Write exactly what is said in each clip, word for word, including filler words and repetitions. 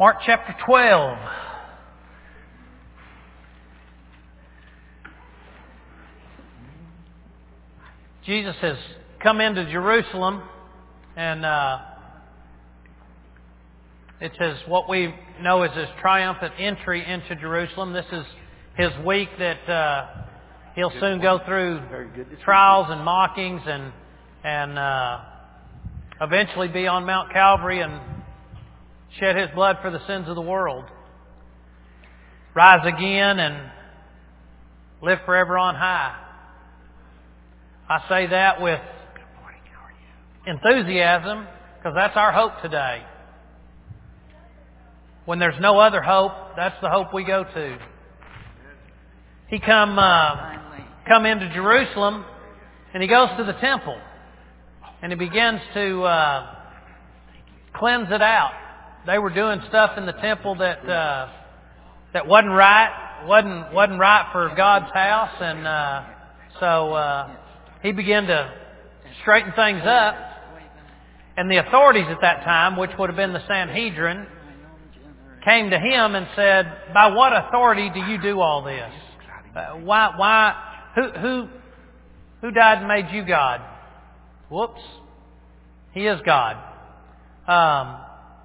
Mark chapter twelve. Jesus has come into Jerusalem, and uh, it says what we know as his triumphant entry into Jerusalem. This is his week that uh, he'll soon go through trials and mockings, and and uh, eventually be on Mount Calvary and shed his blood for the sins of the world, rise again, and live forever on high. I say that with enthusiasm because that's our hope today. When there's no other hope, that's the hope we go to. He come uh, come into Jerusalem, and he goes to the temple, and he begins to uh, cleanse it out. They were doing stuff in the temple that uh, that wasn't right, wasn't wasn't right for God's house, and uh, so uh, he began to straighten things up. And the authorities at that time, which would have been the Sanhedrin, came to him and said, "By what authority do you do all this? Uh, why? Why? Who? Who? Who died and made you God?" Whoops! He is God. Um,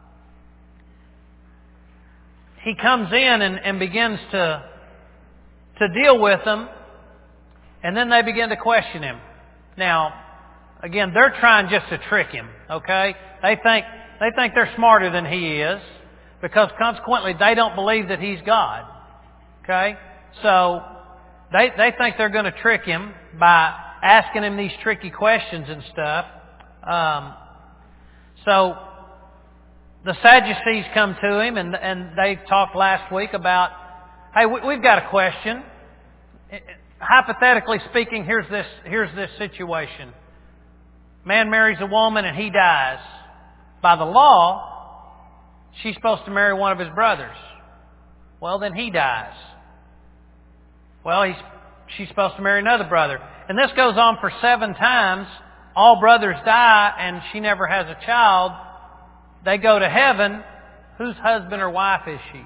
he comes in and, and begins to to deal with them, and then they begin to question him. Now, again, they're trying just to trick him. Okay, they think they think they're smarter than he is, because consequently they don't believe that he's God. Okay, so they they think they're going to trick him by asking him these tricky questions and stuff. Um, so the Sadducees come to him, and and they talked last week about, hey, we, we've got a question. Hypothetically speaking, here's this here's this situation. Man marries a woman and he dies. By the law, she's supposed to marry one of his brothers. Well, then he dies. Well, he's she's supposed to marry another brother. And this goes on for seven times. All brothers die and she never has a child. They go to heaven. Whose husband or wife is she?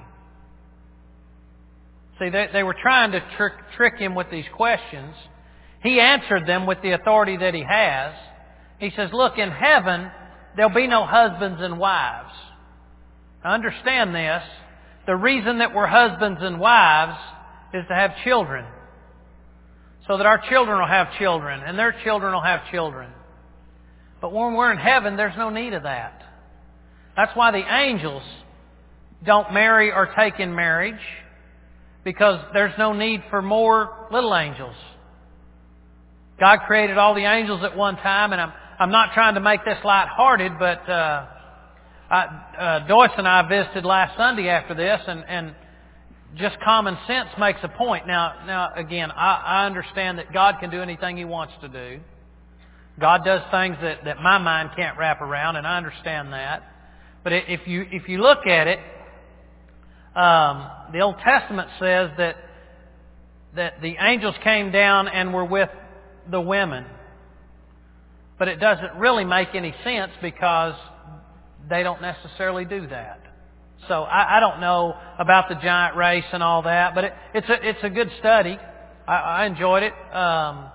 See, they, they were trying to trick, trick him with these questions. He answered them with the authority that he has. He says, look, in heaven, there'll be no husbands and wives. Now, understand this. The reason that we're husbands and wives is to have children. So that our children will have children, and their children will have children. But when we're in heaven, there's no need of that. That's why the angels don't marry or take in marriage, because there's no need for more little angels. God created all the angels at one time, and I'm I'm not trying to make this lighthearted, but uh, I, uh, Doyce and I visited last Sunday after this, and, and just common sense makes a point. Now, now again, I, I understand that God can do anything He wants to do. God does things that, that my mind can't wrap around, and I understand that. But if you if you look at it, um, the Old Testament says that that the angels came down and were with the women. But it doesn't really make any sense because they don't necessarily do that. So I, I don't know about the giant race and all that, but it, it's a it's a good study. I, I enjoyed it. Um,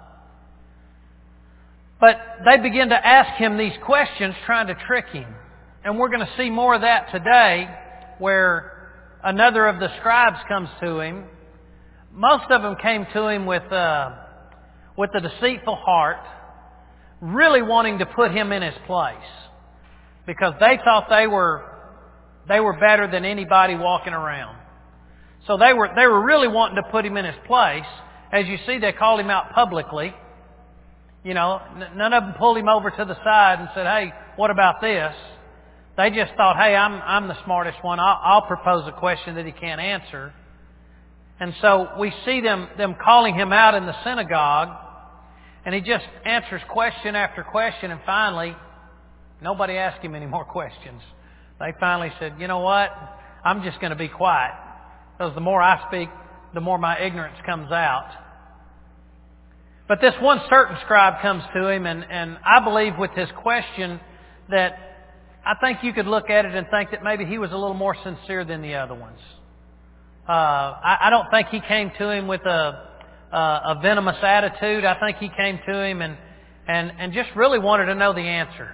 but they begin to ask him these questions, trying to trick him, and we're going to see more of that today, where another of the scribes comes to him. Most of them came to him with uh, with a deceitful heart, really wanting to put him in his place, because they thought they were they were better than anybody walking around. So they were they were really wanting to put him in his place. As you see, they called him out publicly. You know, n- none of them pulled him over to the side and said, "Hey, what about this?" They just thought, "Hey, I'm I'm the smartest one. I'll, I'll propose a question that he can't answer." And so we see them them calling him out in the synagogue. And he just answers question after question, and finally, nobody asked him any more questions. They finally said, you know what, I'm just going to be quiet, because the more I speak, the more my ignorance comes out. But this one certain scribe comes to him, and, and I believe with his question that I think you could look at it and think that maybe he was a little more sincere than the other ones. Uh, I, I don't think he came to him with a, a, a venomous attitude. I think he came to him and, and, and just really wanted to know the answer.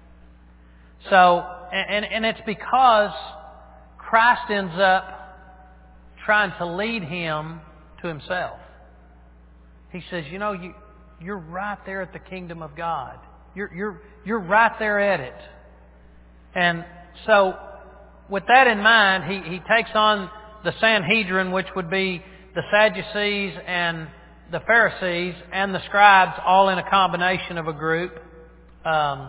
So, and, and it's because Christ ends up trying to lead him to himself. He says, you know, you, you're right there at the kingdom of God. You're, you're, you're right there at it. And so, with that in mind, he, he takes on the Sanhedrin, which would be the Sadducees and the Pharisees and the scribes, all in a combination of a group. Um,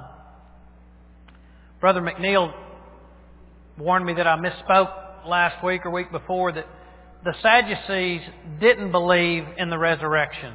Brother McNeil warned me that I misspoke last week or week before, that the Sadducees didn't believe in the resurrection.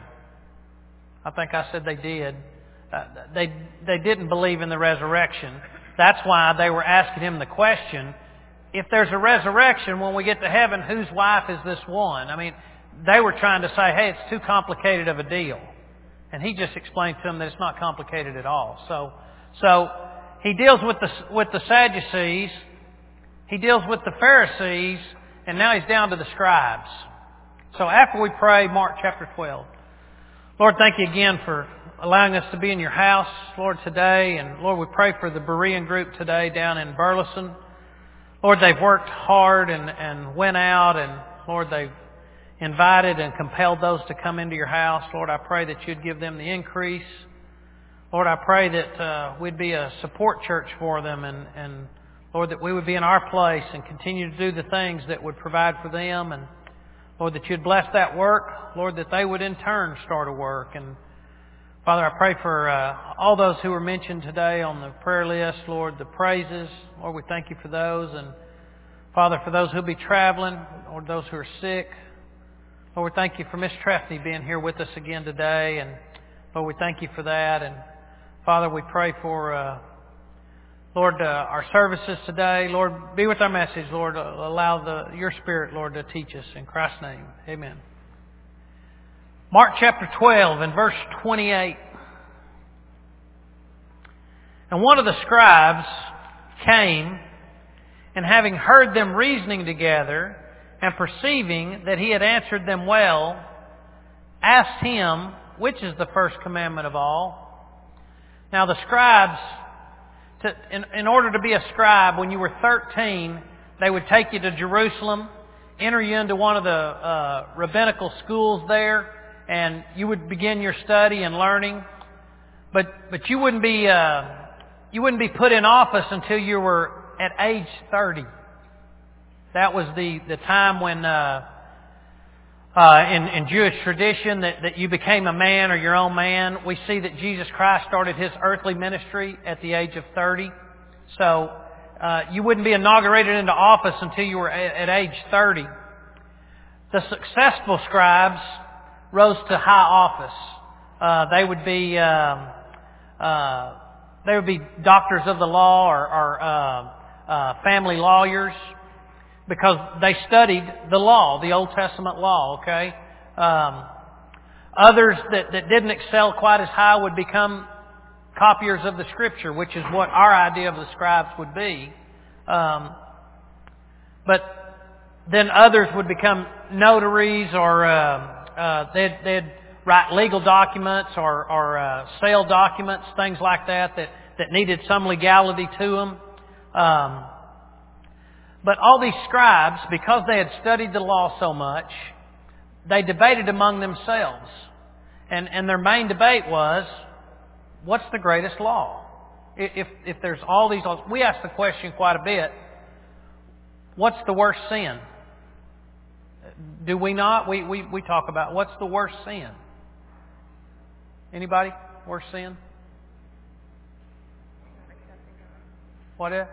I think I said they did. Uh, they they didn't believe in the resurrection. That's why they were asking him the question, if there's a resurrection when we get to heaven, whose wife is this one? I mean, they were trying to say, hey, it's too complicated of a deal. And he just explained to them that it's not complicated at all. So, so he deals with the, with the Sadducees, he deals with the Pharisees, and now he's down to the scribes. So after we pray, Mark chapter twelve. Lord, thank you again for allowing us to be in your house, Lord, today. And Lord, we pray for the Berean group today down in Burleson. Lord, they've worked hard and, and went out, and Lord, they've invited and compelled those to come into your house. Lord, I pray that you'd give them the increase. Lord, I pray that uh, we'd be a support church for them, and, and Lord, that we would be in our place and continue to do the things that would provide for them. And Lord, that you'd bless that work. Lord, that they would in turn start a work. And Father, I pray for uh, all those who were mentioned today on the prayer list, Lord, the praises. Lord, we thank you for those. And Father, for those who'll be traveling, or those who are sick, Lord, we thank you for Miss Trefney being here with us again today. And Lord, we thank you for that. And Father, we pray for, uh, Lord, uh, our services today. Lord, be with our message. Lord, allow the, your Spirit, Lord, to teach us. In Christ's name, amen. Mark chapter twelve and verse twenty-eight. And one of the scribes came, and having heard them reasoning together, and perceiving that he had answered them well, asked him, which is the first commandment of all? Now the scribes, to, in, in order to be a scribe, when you were thirteen, they would take you to Jerusalem, enter you into one of the uh, rabbinical schools there, and you would begin your study and learning. But but you wouldn't be uh, you wouldn't be put in office until you were at age thirty. That was the, the time when uh, uh, in, in Jewish tradition that, that you became a man or your own man. We see that Jesus Christ started His earthly ministry at the age of thirty. So uh, you wouldn't be inaugurated into office until you were at, at age thirty. The successful scribes rose to high office. Uh, they would be um, uh, they would be doctors of the law or, or uh, uh, family lawyers, because they studied the law, the Old Testament law. Okay. Um, others that, that didn't excel quite as high would become copiers of the Scripture, which is what our idea of the scribes would be. Um, but then others would become notaries, or uh, Uh, they'd, they'd write legal documents or, or uh, sale documents, things like that, that, that needed some legality to them. Um, but all these scribes, because they had studied the law so much, they debated among themselves. And, and their main debate was, what's the greatest law? If, if there's all these laws, we ask the question quite a bit, what's the worst sin? Do we not? We, we, we talk about what's the worst sin. Anybody? Worst sin? What is?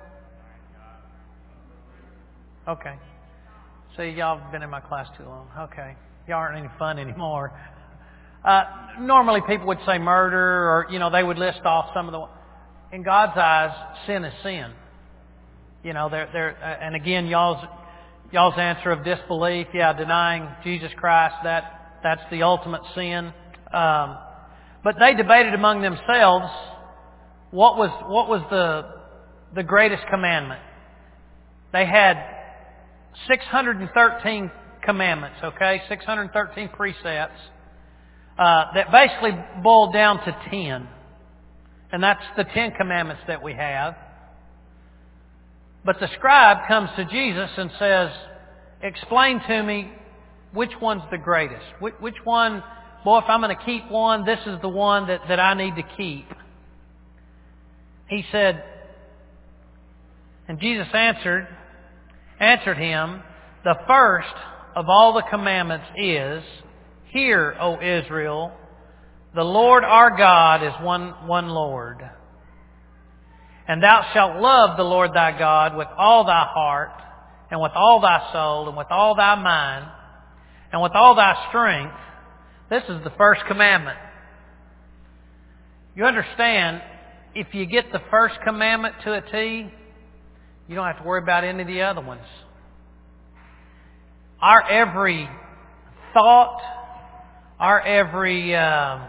Okay. See, y'all have been in my class too long. Okay. Y'all aren't any fun anymore. Uh, normally people would say murder, or, you know, they would list off some of the... In God's eyes, sin is sin. You know, they're, they're, uh, and again, y'all's... Y'all's answer of disbelief, yeah, denying Jesus Christ, that that's the ultimate sin. Um, but they debated among themselves what was what was the the greatest commandment. They had six hundred thirteen commandments, okay? six hundred thirteen precepts uh, that basically boiled down to ten. And that's the Ten Commandments that we have. But the scribe comes to Jesus and says, explain to me which one's the greatest. Which, which one, boy, if I'm going to keep one, this is the one that, that I need to keep. He said, and Jesus answered, answered him, the first of all the commandments is, hear, O Israel, the Lord our God is one, one Lord. And thou shalt love the Lord thy God with all thy heart, and with all thy soul, and with all thy mind, and with all thy strength. This is the first commandment. You understand, if you get the first commandment to a T, you don't have to worry about any of the other ones. Our every thought, our every, um,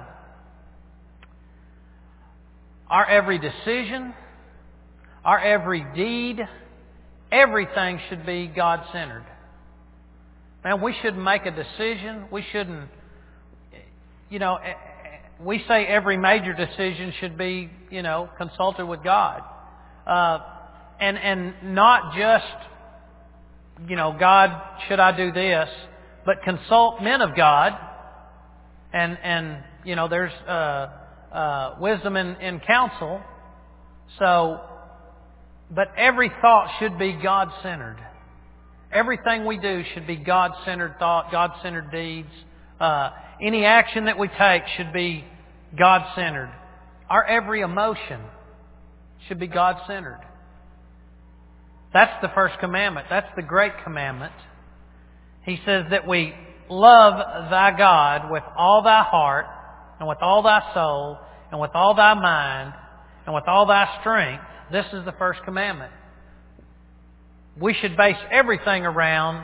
our every decision, our every deed, everything should be God-centered. Man, we shouldn't make a decision. We shouldn't, you know, we say every major decision should be, you know, consulted with God. Uh, and, and not just, you know, God, should I do this? But consult men of God. And, and you know, there's uh, uh, wisdom in, in counsel. So, but every thought should be God-centered. Everything we do should be God-centered thought, God-centered deeds. Uh, any action that we take should be God-centered. Our every emotion should be God-centered. That's the first commandment. That's the great commandment. He says that we love thy God with all thy heart, and with all thy soul, and with all thy mind, and with all thy strength. This is the first commandment. We should base everything around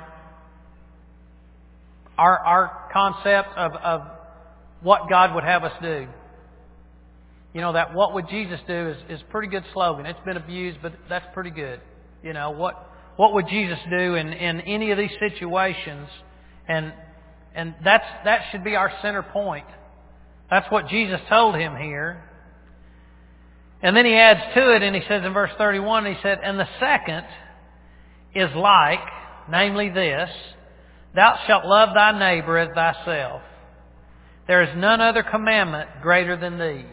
our, our concept of, of what God would have us do. You know, that what would Jesus do is, is a pretty good slogan. It's been abused, but that's pretty good. You know, what what would Jesus do in, in any of these situations? And and that's that should be our center point. That's what Jesus told him here. And then he adds to it, and he says in verse thirty-one, he said, and the second is like, namely this, thou shalt love thy neighbor as thyself. There is none other commandment greater than these.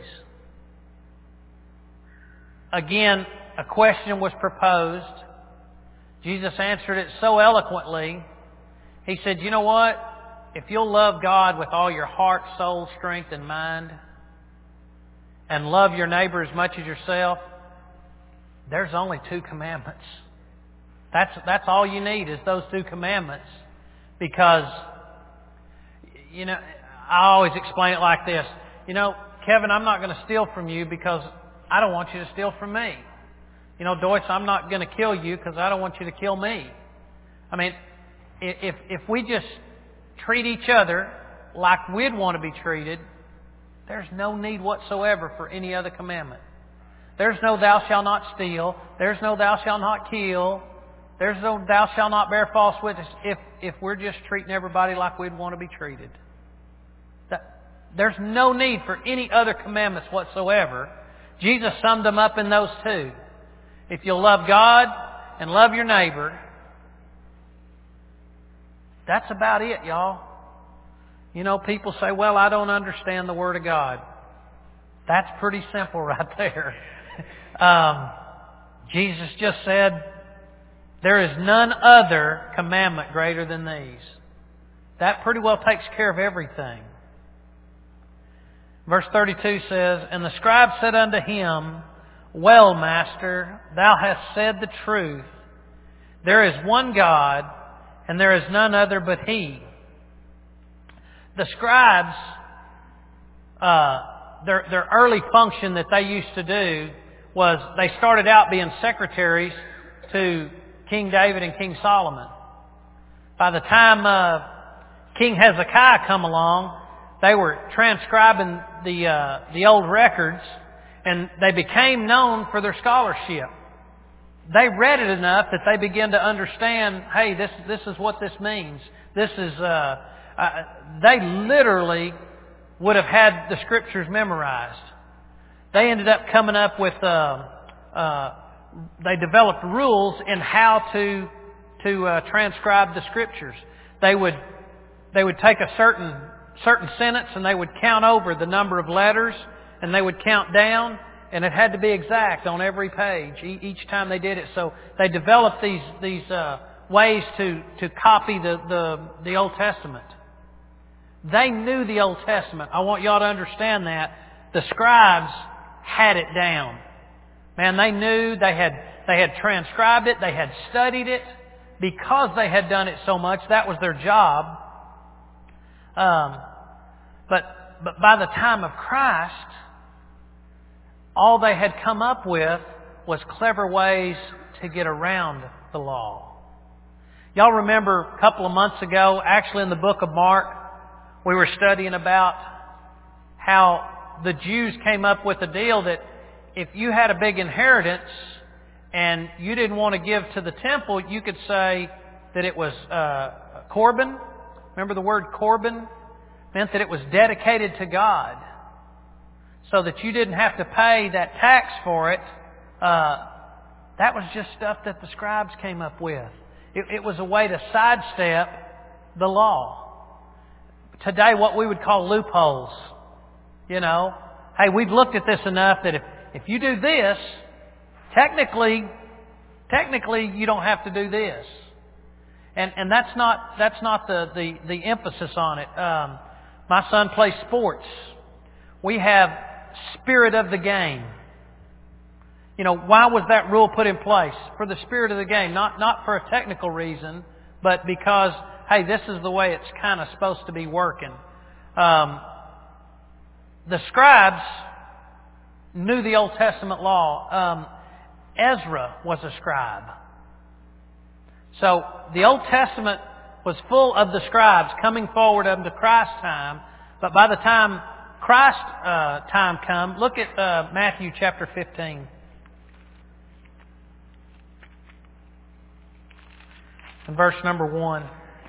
Again, a question was proposed. Jesus answered it so eloquently. He said, you know what? If you'll love God with all your heart, soul, strength, and mind, and love your neighbor as much as yourself, there's only two commandments. That's, that's all you need is those two commandments. Because, you know, I always explain it like this. You know, Kevin, I'm not going to steal from you because I don't want you to steal from me. You know, Doyce, I'm not going to kill you because I don't want you to kill me. I mean, if if we just treat each other like we'd want to be treated, there's no need whatsoever for any other commandment. There's no thou shalt not steal. There's no thou shalt not kill. There's no thou shalt not bear false witness if, if we're just treating everybody like we'd want to be treated. That, there's no need for any other commandments whatsoever. Jesus summed them up in those two. If you'll love God and love your neighbor, that's about it, y'all. You know, people say, well, I don't understand the Word of God. That's pretty simple right there. um, Jesus just said, there is none other commandment greater than these. That pretty well takes care of everything. Verse thirty-two says, and the scribe said unto him, well, Master, thou hast said the truth. There is one God, and there is none other but He. The scribes, uh, their, their early function that they used to do was they started out being secretaries to King David and King Solomon. By the time uh, King Hezekiah come along, they were transcribing the uh, the old records, and they became known for their scholarship. they read it enough that they began to understand, hey, this, this is what this means. This is, uh, uh, they literally would have had the Scriptures memorized. They ended up coming up with, uh, uh, they developed rules in how to, to uh, transcribe the Scriptures. They would, they would take a certain, certain sentence and they would count over the number of letters and they would count down. And it had to be exact on every page each time they did it. So they developed these these uh, ways to to copy the, the the Old Testament. They knew the Old Testament. I want y'all to understand that. The scribes had it down. Man, they knew they had they had transcribed it. They had studied it because they had done it so much. That was their job. Um, but but by the time of Christ, all they had come up with was clever ways to get around the law. Y'all remember a couple of months ago, actually in the book of Mark, we were studying about how the Jews came up with a deal that if you had a big inheritance and you didn't want to give to the temple, you could say that it was uh, Corban. Remember the word Corban? Meant that it was dedicated to God. So that you didn't have to pay that tax for it. Uh, that was just stuff that the scribes came up with. It, it was a way to sidestep the law. Today, what we would call loopholes. You know, hey, we've looked at this enough that if, if you do this, technically, technically you don't have to do this. And and that's not that's not the the, the emphasis on it. Um, my son plays sports. We have spirit of the game. You know, why was that rule put in place? For the spirit of the game. Not not for a technical reason, but because, hey, this is the way it's kind of supposed to be working. Um, the scribes knew the Old Testament law. Um, Ezra was a scribe. So the Old Testament was full of the scribes coming forward unto Christ's time, but by the time Christ's uh, time come, look at uh, Matthew chapter fifteen. And verse number one.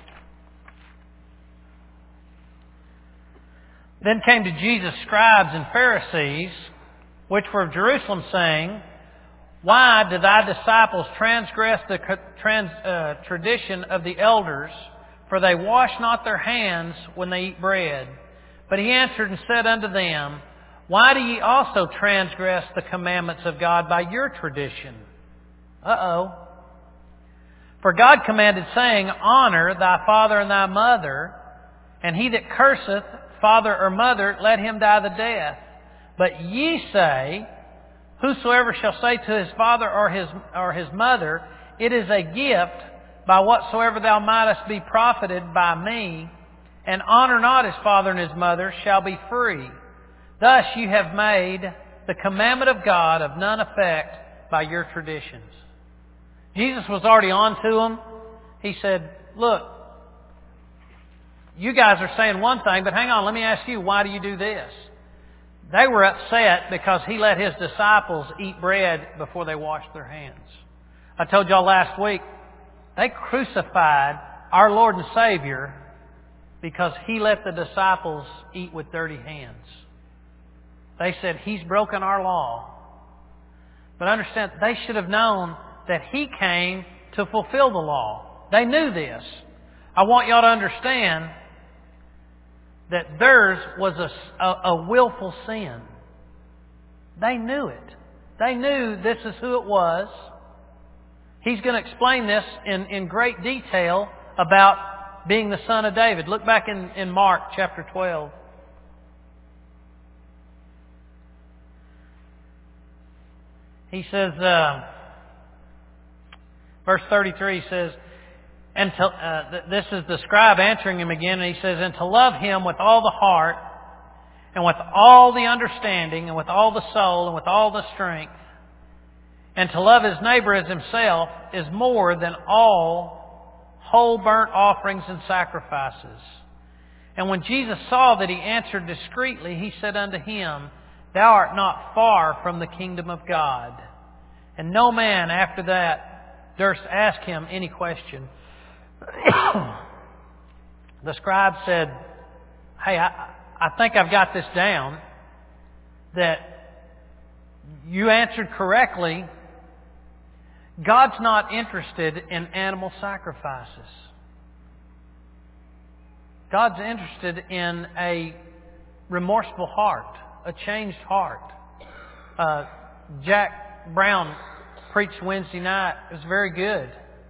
Then came to Jesus scribes and Pharisees, which were of Jerusalem, saying, Why do thy disciples transgress the trans, uh, tradition of the elders? For they wash not their hands when they eat bread. But he answered and said unto them, Why do ye also transgress the commandments of God by your tradition? Uh-oh. For God commanded, saying, Honor thy father and thy mother, and he that curseth father or mother, let him die the death. But ye say, Whosoever shall say to his father or his or his mother, It is a gift, by whatsoever thou mightest be profited by me, and honor not his father and his mother, shall be free. Thus you have made the commandment of God of none effect by your traditions. Jesus was already on to them. He said, look, you guys are saying one thing, but hang on, let me ask you, why do you do this? They were upset because he let his disciples eat bread before they washed their hands. I told y'all last week, they crucified our Lord and Savior because he let the disciples eat with dirty hands. They said, he's broken our law. But understand, they should have known that he came to fulfill the law. They knew this. I want y'all to understand that theirs was a, a, a willful sin. They knew it. They knew this is who it was. He's going to explain this in, in great detail about being the son of David. Look back in, in Mark chapter twelve. He says, uh, verse thirty-three says, and to, uh, th- this is the scribe answering him again, and he says, and to love him with all the heart, and with all the understanding, and with all the soul, and with all the strength, and to love his neighbor as himself is more than all whole burnt offerings and sacrifices. And when Jesus saw that he answered discreetly, he said unto him, Thou art not far from the kingdom of God. And no man after that durst ask him any question. The scribe said, hey, I, I think I've got this down, that you answered correctly. God's not interested in animal sacrifices. God's interested in a remorseful heart, a changed heart. Uh, Jack Brown preached Wednesday night. It was very good.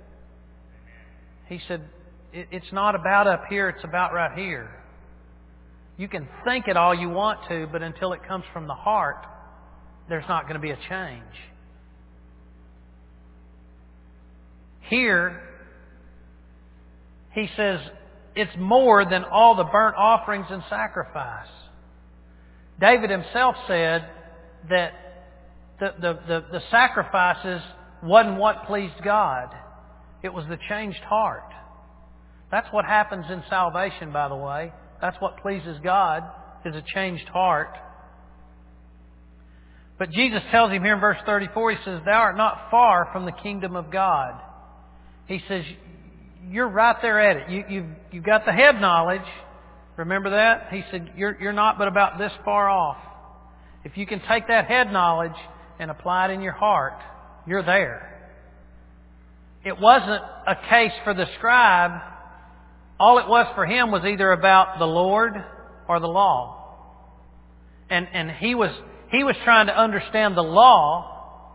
He said, it's not about up here, it's about right here. You can think it all you want to, but until it comes from the heart, there's not going to be a change. Here, he says, it's more than all the burnt offerings and sacrifice. David himself said that the, the, the, the sacrifices wasn't what pleased God. It was the changed heart. That's what happens in salvation, by the way. That's what pleases God, is a changed heart. But Jesus tells him here in verse thirty-four, He says, thou art not far from the kingdom of God. He says, you're right there at it. You, you've, you've got the head knowledge. Remember that? He said, you're, you're not but about this far off. If you can take that head knowledge and apply it in your heart, you're there. It wasn't a case for the scribe. All it was for him was either about the Lord or the law. And, and he was, he was trying to understand the law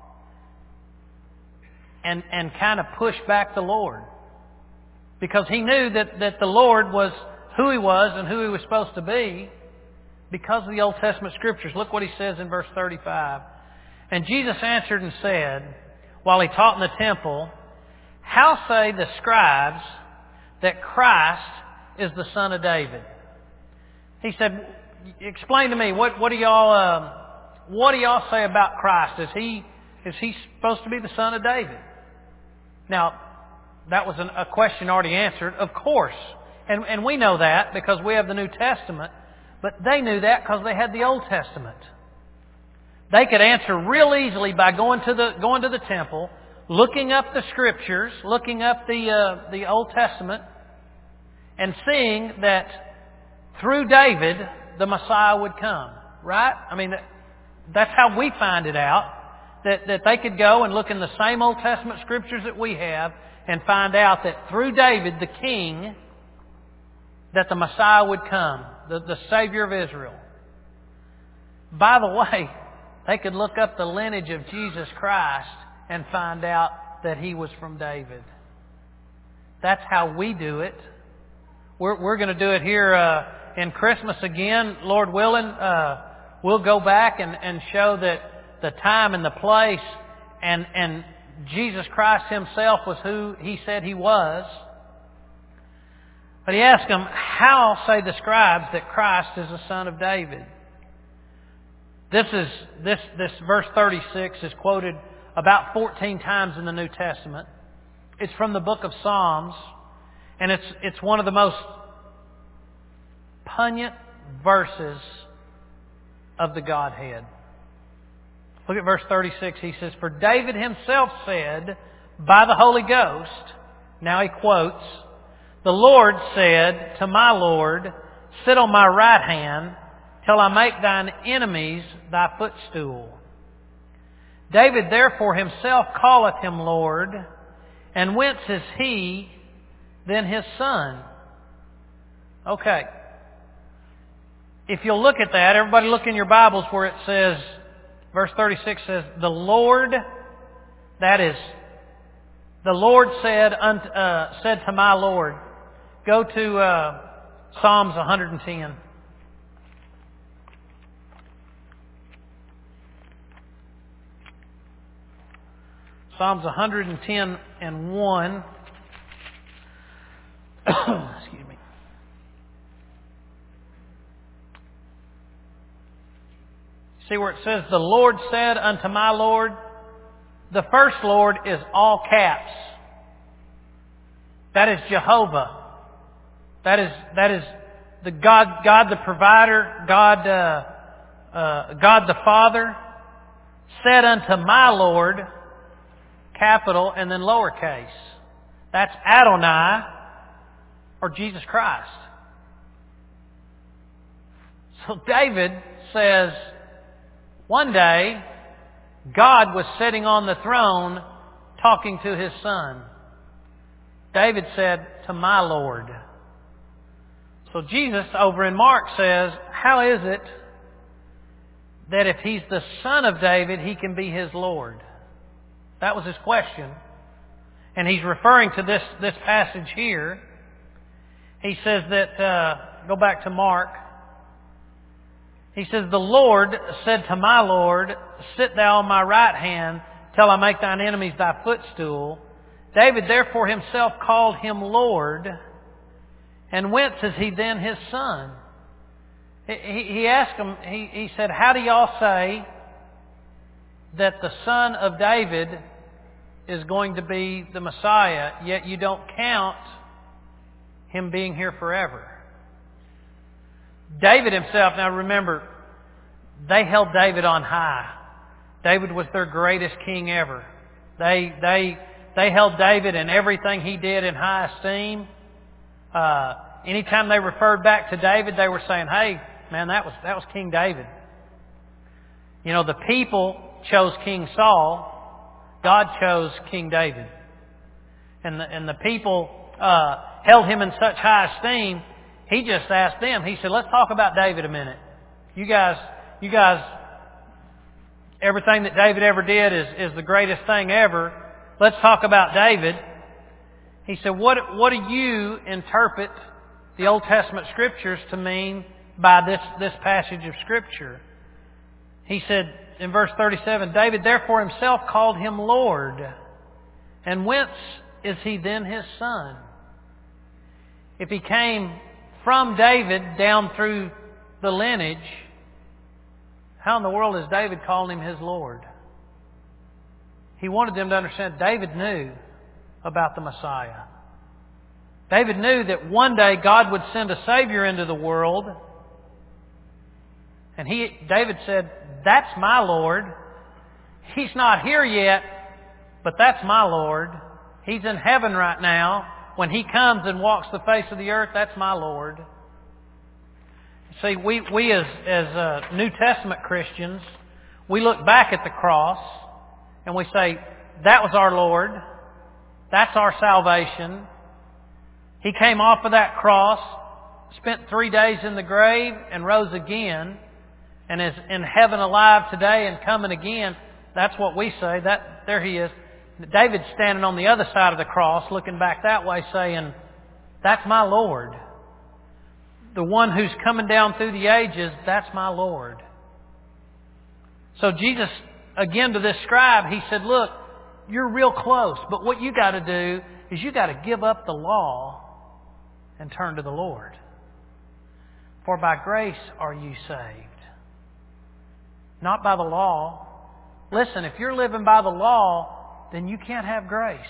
and, and kind of push back the Lord. Because he knew that, that the Lord was who He was and who He was supposed to be because of the Old Testament Scriptures. Look what He says in verse thirty-five. And Jesus answered and said, while He taught in the temple, how say the scribes that Christ is the Son of David? He said, explain to me, what, what do y'all, uh, what do y'all say about Christ? Is He, is He supposed to be the Son of David? Now, that was an, a question already answered, of course. And, and we know that because we have the New Testament. But they knew that because they had the Old Testament. They could answer real easily by going to the, going to the temple, looking up the Scriptures, looking up the, uh, the Old Testament, and seeing that through David, the Messiah would come. Right? I mean, that's how we find it out. That, that they could go and look in the same Old Testament Scriptures that we have and find out that through David, the King, that the Messiah would come, the, the Savior of Israel. By the way, they could look up the lineage of Jesus Christ and find out that He was from David. That's how we do it. We're, we're going to do it here uh, in Christmas again, Lord willing. Uh, we'll go back and, and show that the time and the place and, and Jesus Christ Himself was who He said He was. But He asked them, how say the scribes that Christ is the Son of David? This is this this verse thirty-six is quoted about fourteen times in the New Testament. It's from the book of Psalms, and it's it's one of the most poignant verses of the Godhead. Look at verse thirty-six. He says, for David himself said by the Holy Ghost, now he quotes, the Lord said to my Lord, sit on my right hand till I make thine enemies thy footstool. David therefore himself calleth Him Lord, and whence is he then His Son? Okay. If you'll look at that, everybody look in your Bibles where it says, verse thirty-six says, the Lord, that is, the Lord said unto, uh, said to my Lord. Go to uh, Psalms one hundred ten. Psalms one hundred ten and one. Excuse me. See where it says, the Lord said unto my Lord. The first Lord is all caps. That is Jehovah. That is that is the God, God the provider, God, uh, uh, God the Father, said unto my Lord. capital and then lowercase. That's Adonai, or Jesus Christ. So David says, one day, God was sitting on the throne talking to His Son. David said, to my Lord. So Jesus over in Mark says, how is it that if He's the Son of David, He can be His Lord? That was his question. And he's referring to this, this passage here. He says that, uh, go back to Mark. He says, the Lord said to my Lord, sit thou on my right hand till I make thine enemies thy footstool. David therefore himself called Him Lord. And whence is He then His Son? He, he asked him, he, he said, how do y'all say that the Son of David is going to be the Messiah, yet you don't count Him being here forever? David himself, now remember, they held David on high. David was their greatest king ever. They they they held David and everything he did in high esteem. Uh, anytime they referred back to David, they were saying, "Hey, man, that was that was King David." You know, the people chose King Saul. God chose King David, and the and the people uh, held him in such high esteem. He just asked them. He said, "Let's talk about David a minute. You guys, you guys, everything that David ever did is, is the greatest thing ever. Let's talk about David." He said, what, what do you interpret the Old Testament Scriptures to mean by this, this passage of Scripture? He said in verse thirty-seven, David therefore himself called Him Lord. And whence is He then His Son? If He came from David down through the lineage, how in the world is David calling Him His Lord? He wanted them to understand David knew about the Messiah. David knew that one day God would send a Savior into the world. And he, David said, that's my Lord. He's not here yet, but that's my Lord. He's in heaven right now. When He comes and walks the face of the earth, that's my Lord. See, we, we as, as uh, New Testament Christians, we look back at the cross and we say, that was our Lord. That's our salvation. He came off of that cross, spent three days in the grave and rose again and is in heaven alive today and coming again. That's what we say. That there He is. David's standing on the other side of the cross, looking back that way, saying, that's my Lord. The one who's coming down through the ages, that's my Lord. So Jesus, again to this scribe, He said, look, you're real close, but what you got to do is you got to give up the law and turn to the Lord. For by grace are you saved, not by the law. Listen, if you're living by the law, then you can't have grace.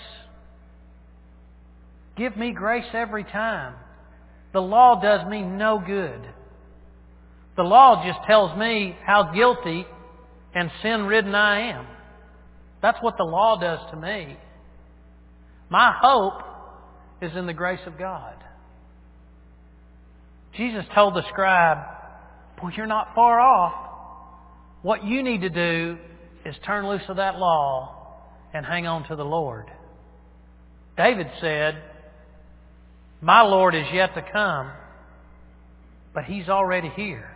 Give me grace every time. The law does me no good. The law just tells me how guilty and sin-ridden I am. That's what the law does to me. My hope is in the grace of God. Jesus told the scribe, boy, you're not far off. What you need to do is turn loose of that law and hang on to the Lord. David said, my Lord is yet to come, but He's already here.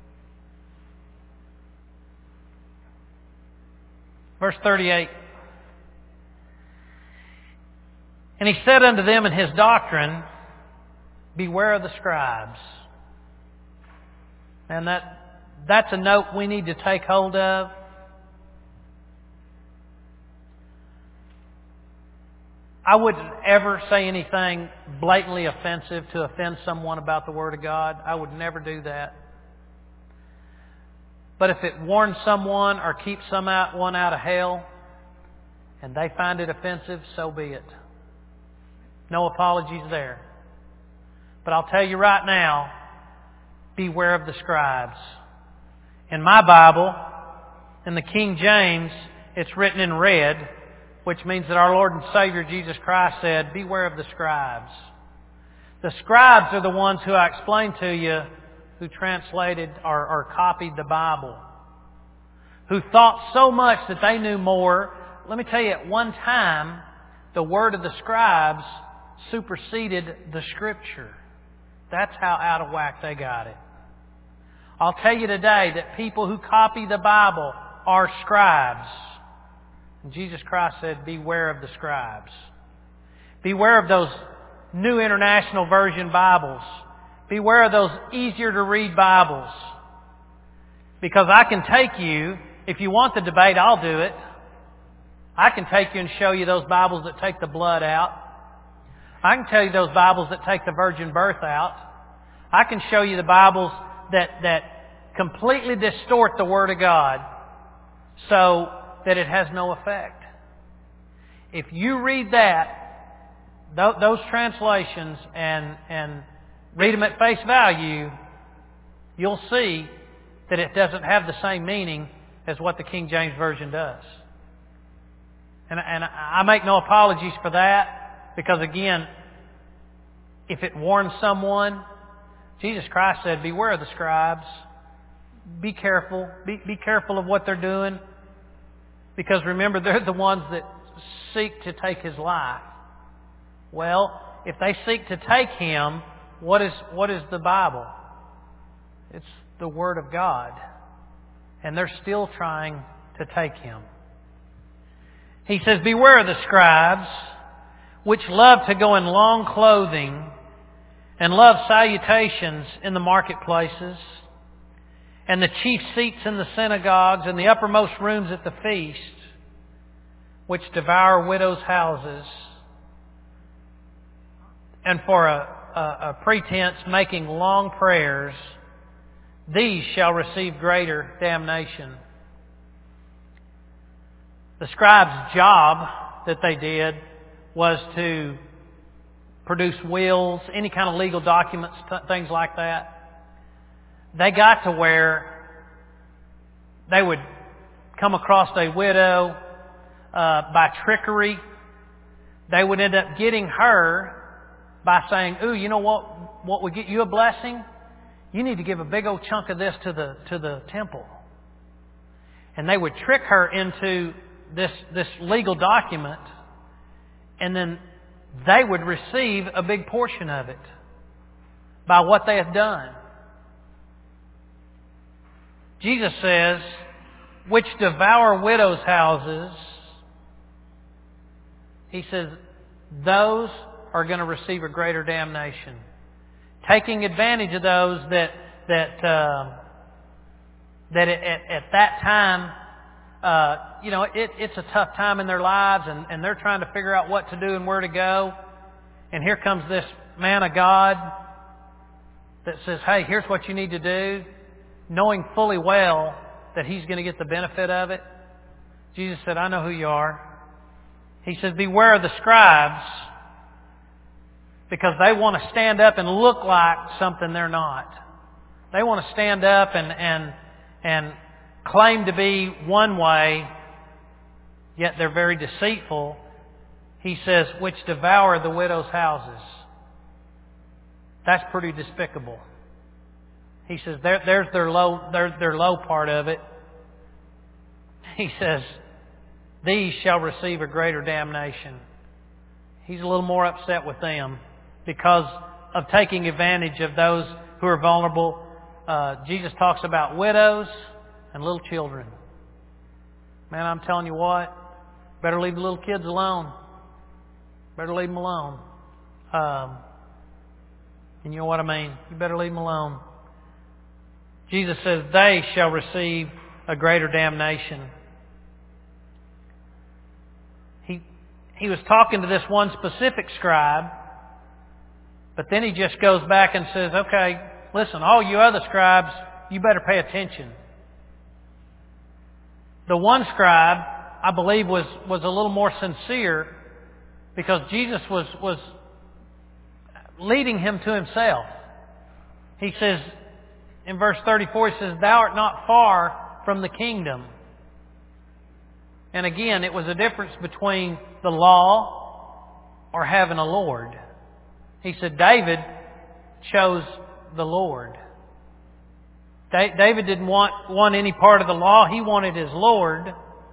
Verse thirty-eight. And He said unto them in His doctrine, beware of the scribes. And that, that's a note we need to take hold of. I wouldn't ever say anything blatantly offensive to offend someone about the Word of God. I would never do that. But if it warns someone or keeps someone out of hell and they find it offensive, so be it. No apologies there. But I'll tell you right now, beware of the scribes. In my Bible, in the King James, it's written in red, which means that our Lord and Savior Jesus Christ said, beware of the scribes. The scribes are the ones who I explained to you, who translated or, or copied the Bible, who thought so much that they knew more. Let me tell you, at one time, the word of the scribes superseded the Scripture. That's how out of whack they got it. I'll tell you today that people who copy the Bible are scribes. And Jesus Christ said, beware of the scribes. Beware of those New International Version Bibles. Beware of those easier to read Bibles. Because I can take you, if you want the debate, I'll do it. I can take you and show you those Bibles that take the blood out. I can tell you those Bibles that take the virgin birth out. I can show you the Bibles that, that completely distort the Word of God so that it has no effect. If you read that, th- those translations, and, and read them at face value, you'll see that it doesn't have the same meaning as what the King James Version does. And, and I make no apologies for that, because again, if it warns someone, Jesus Christ said, beware of the scribes. Be careful. Be, be careful of what they're doing. Because remember, they're the ones that seek to take His life. Well, if they seek to take Him, what is, what is the Bible? It's the Word of God. And they're still trying to take Him. He says, beware of the scribes, which love to go in long clothing, and love salutations in the marketplaces, and the chief seats in the synagogues, and the uppermost rooms at the feast, which devour widows' houses, and for a, a, a pretense making long prayers, these shall receive greater damnation. The scribes' job that they did was to produce wills, any kind of legal documents, t- things like that. They got to where they would come across a widow uh, by trickery. They would end up getting her by saying, ooh, you know what, what would get you a blessing? You need to give a big old chunk of this to the to the temple. And they would trick her into this this legal document, and then they would receive a big portion of it by what they have done. Jesus says, which devour widows' houses, He says, those are going to receive a greater damnation. Taking advantage of those that that uh, that at, at that time, uh, you know, it, it's a tough time in their lives, and, and they're trying to figure out what to do and where to go. And here comes this man of God that says, hey, here's what you need to do, knowing fully well that he's going to get the benefit of it. Jesus said, I know who you are. He says, beware of the scribes, because they want to stand up and look like something they're not. They want to stand up and, and, and claim to be one way, yet they're very deceitful. He says, which devour the widow's houses. That's pretty despicable. He says, there, there's their low, their, their low part of it. He says, these shall receive a greater damnation. He's a little more upset with them because of taking advantage of those who are vulnerable. Uh, Jesus talks about widows and little children. Man, I'm telling you what, better leave the little kids alone. Better leave them alone. Um, and you know what I mean? You better leave them alone. Jesus says, they shall receive a greater damnation. He, he was talking to this one specific scribe, but then he just goes back and says, okay, listen, all you other scribes, you better pay attention. The one scribe, I believe, was, was a little more sincere because Jesus was, was leading him to himself. He says, in verse thirty-four, he says, thou art not far from the kingdom. And again, it was a difference between the law or having a Lord. He said David chose the Lord. David didn't want, want any part of the law. He wanted his Lord.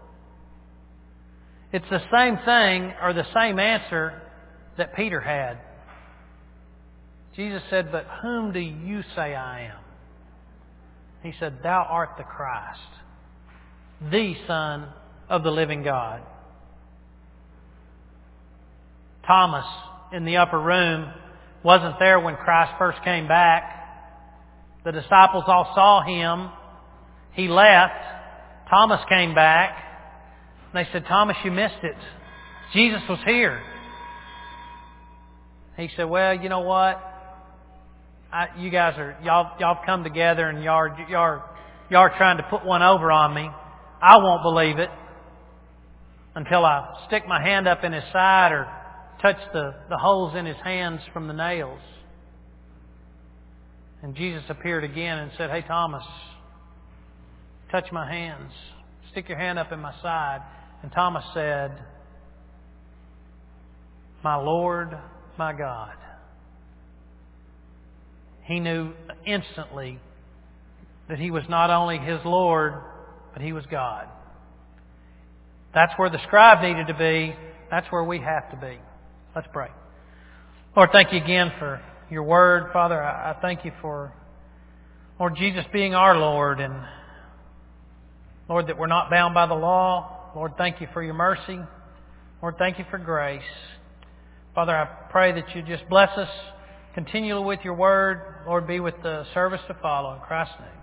It's the same thing or the same answer that Peter had. Jesus said, "But whom do you say I am?" He said, "Thou art the Christ, the Son of the living God." Thomas in the upper room wasn't there when Christ first came back. The disciples all saw Him. He left. Thomas came back. And they said, "Thomas, you missed it. Jesus was here." He said, "Well, you know what? I, you guys are y'all y'all have come together and y'all y'all y'all are trying to put one over on me. I won't believe it until I stick my hand up in His side or touch the, the holes in His hands from the nails." And Jesus appeared again and said, "Hey, Thomas, touch my hands. Stick your hand up in my side." And Thomas said, "My Lord, my God." He knew instantly that He was not only his Lord, but He was God. That's where the scribe needed to be. That's where we have to be. Let's pray. Lord, thank You again for Your Word. Father, I thank You for, Lord Jesus, being our Lord. And Lord, that we're not bound by the law. Lord, thank You for Your mercy. Lord, thank You for grace. Father, I pray that You just bless us continually with Your Word. Lord, be with the service to follow. In Christ's name.